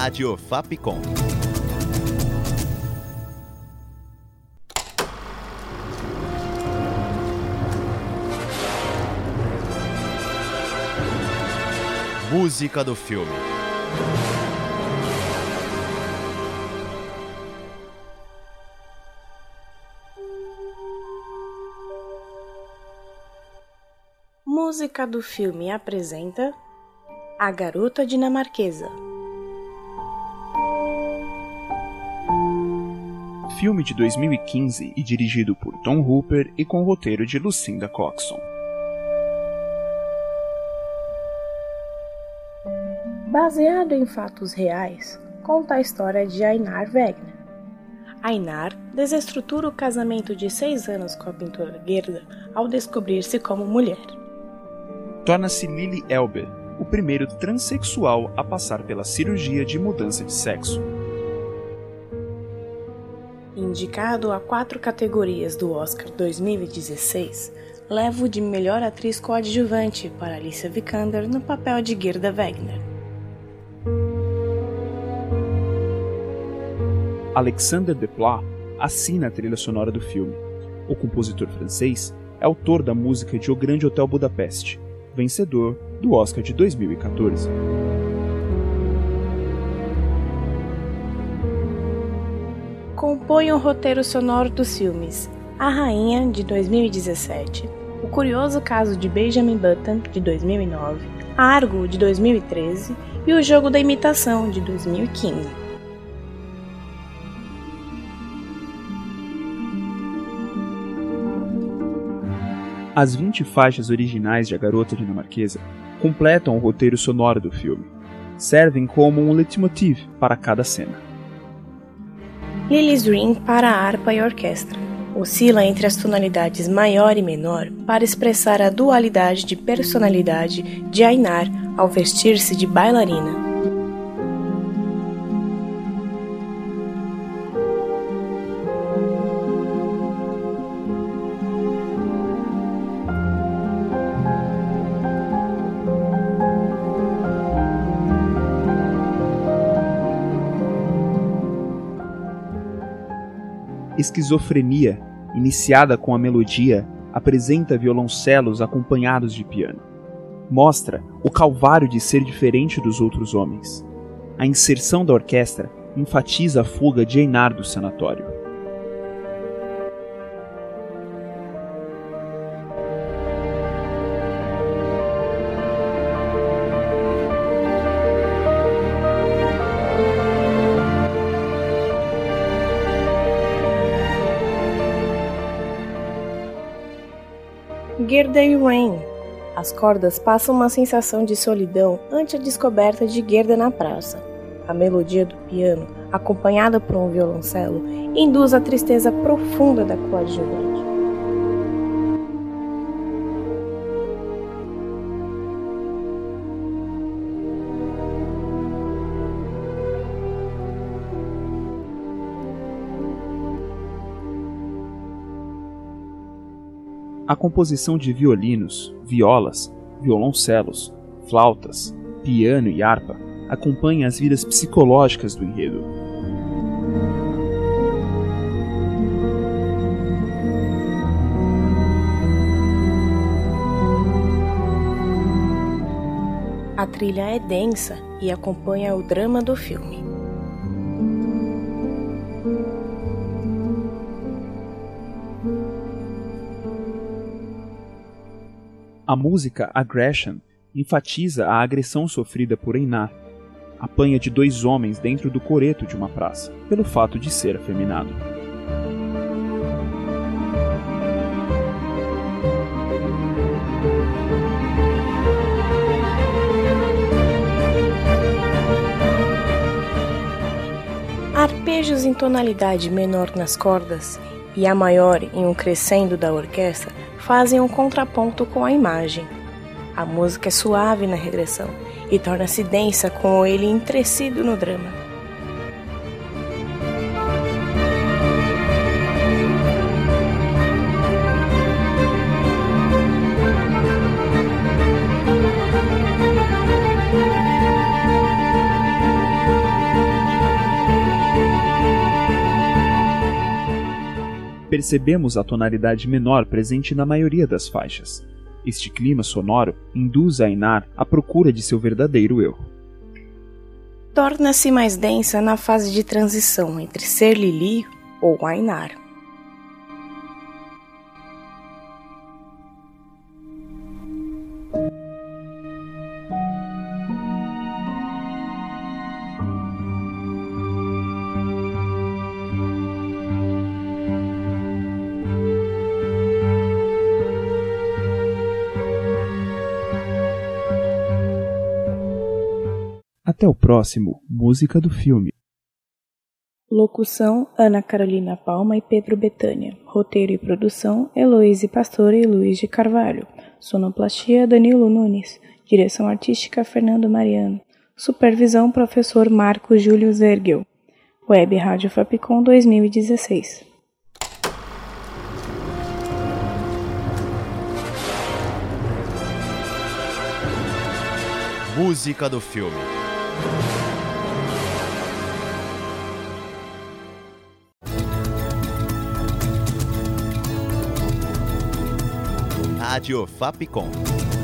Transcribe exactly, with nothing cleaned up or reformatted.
Rádio Fapcom. Música do filme. Música do filme apresenta A Garota Dinamarquesa. Filme de dois mil e quinze e dirigido por Tom Hooper e com roteiro de Lucinda Coxon. Baseado em fatos reais, conta a história de Einar Wegener. Einar desestrutura o casamento de seis anos com a pintora Gerda ao descobrir-se como mulher. Torna-se Lili Elbe, o primeiro transexual a passar pela cirurgia de mudança de sexo. Indicado a quatro categorias do Oscar dois mil e dezesseis, leva o de melhor atriz coadjuvante para Alicia Vikander no papel de Gerda Wegener. Alexander Desplat assina a trilha sonora do filme. O compositor francês é autor da música de O Grande Hotel Budapeste, vencedor do Oscar de dois mil e quatorze. Compõe o roteiro sonoro dos filmes A Rainha, de dois mil e dezessete, O Curioso Caso de Benjamin Button, de dois mil e nove, Argo, de dois mil e treze e O Jogo da Imitação, de dois mil e quinze. As vinte faixas originais de A Garota Dinamarquesa completam o roteiro sonoro do filme. Servem como um leitmotiv para cada cena. Lily's Dream para a harpa e orquestra. Oscila entre as tonalidades maior e menor para expressar a dualidade de personalidade de Einar ao vestir-se de bailarina. Esquizofrenia, iniciada com a melodia, apresenta violoncelos acompanhados de piano. Mostra o calvário de ser diferente dos outros homens. A inserção da orquestra enfatiza a fuga de Einar do sanatório. Gerda e Rain. As cordas passam uma sensação de solidão ante a descoberta de Gerda na praça. A melodia do piano, acompanhada por um violoncelo, induz a tristeza profunda da coadjuvante. A composição de violinos, violas, violoncelos, flautas, piano e harpa acompanha as vidas psicológicas do enredo. A trilha é densa e acompanha o drama do filme. A música Aggression enfatiza a agressão sofrida por Einar. Apanha de dois homens dentro do coreto de uma praça, pelo fato de ser afeminado. Arpejos em tonalidade menor nas cordas e a maior em um crescendo da orquestra fazem um contraponto com a imagem. A música é suave na regressão e torna-se densa com ele entrecido no drama. percebemos a tonalidade menor presente na maioria das faixas. Este clima sonoro induz a Ainar à procura de seu verdadeiro eu. Torna-se mais densa na fase de transição entre ser Lili ou Ainar. Até o próximo Música do Filme. Locução: Ana Carolina Palma e Pedro Betânia. Roteiro e produção: Heloíse Pastore e Luiz de Carvalho. Sonoplastia: Danilo Nunes. Direção artística: Fernando Mariano. Supervisão: Professor Marco Júlio Zergel. Web Rádio Fapcom dois mil e dezesseis. Música do filme. Rádio Fapcom.